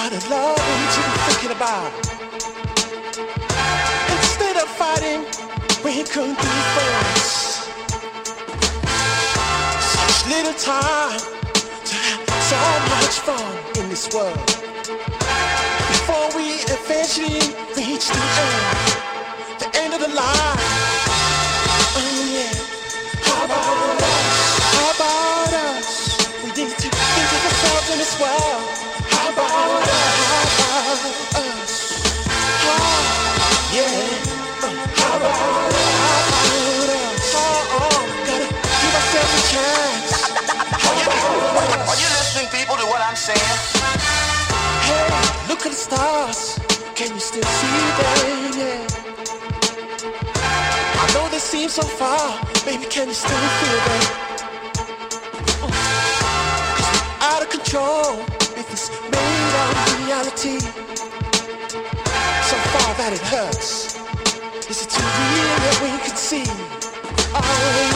lot of loving to be thinking about. Instead of fighting, we couldn't be friends. Such little time to have so much fun in this world. Before we eventually reach the end of the line. Oh yeah. How about us? How about us? We need to think of ourselves in this world. How about us? How about us? Oh, yeah. How about us? Gotta give ourselves a chance. Are you listening, people, to what I'm saying? Hey, look at the stars. Can you still see them? Yeah. I know they seem so far. Baby, can you still feel them? 'Cause we're out of control if it's made of reality. So far that it hurts. Is it too real that we can see? Oh,